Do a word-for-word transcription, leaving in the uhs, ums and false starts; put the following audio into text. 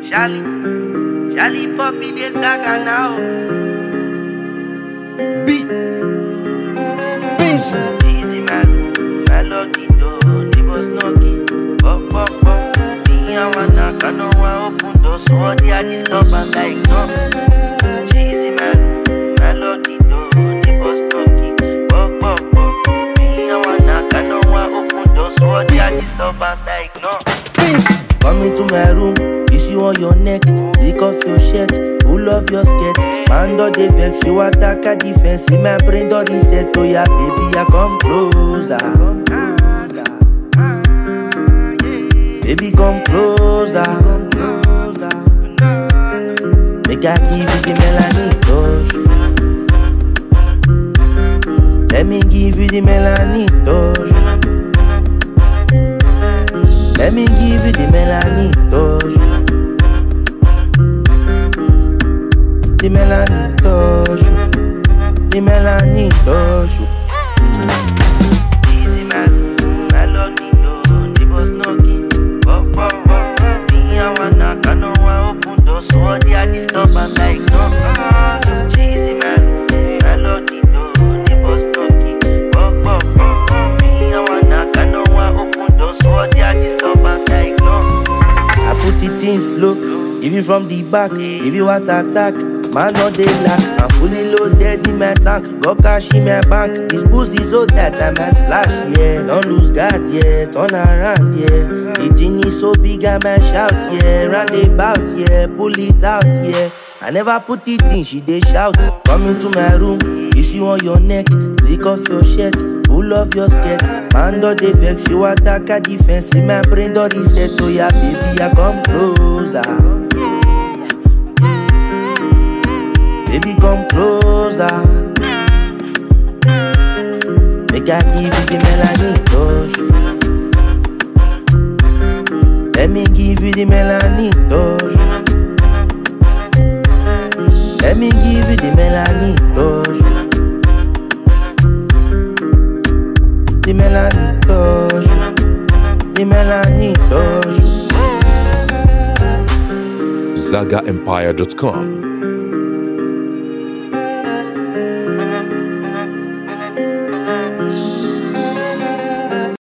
Charlie, Charlie Poppy, this gaga now. Beat, Benji. Easy man, melody do, the boss knocking. Pop, pop, pop. Me and one knock, I know I open doors, so all the disturbance I ignore. Easy man, melody do, the boss knocking. Pop, pop, pop. Me and one knock, I know I open doors, so all the disturbance I ignore. Benji. Come into my room, kiss you on your neck, take off your shirt, pull off your skirt. Man do the vex, you attack a defense. See my brain do reset, oh yeah, baby, I come closer. Baby, come closer. Make I give you the melanie touch. Let me give you the melanie touch. Let me give you the melanie touch. The melanie touch. The melanie touch. Easy man, melody do, the boss knocking. Pop, pop, pop. Me and one knock, I know I open doors, so all the disturbance I ignore. Easy man, melody do, the boss knocking. Pop, pop, pop. Me and one knock, I know I open doors, so all the disturbance I ignore. I put it in slow, give you from the back, give you what attack. Man no dey lack, I'm fully loaded in my tank. Got cash in my bank, this pussy so tight I might splash, yeah. Don't lose guard, yeah, turn around, yeah. The thing is so big I might shout, yeah. Round about, yeah, pull it out, yeah. I never put it in, she dey shout. Come into my room, kiss you on your neck, take off your shirt, pull off your skirt. Man do the vex, you attack a defense. See my brain do reset, oh yeah, baby, I come closer. Baby, come closer. Make I give you the melanie touch. Let me give you the melanie touch. Let me give you the melanie touch. The melanie touch. The melanie touch. Zaga Empire dot com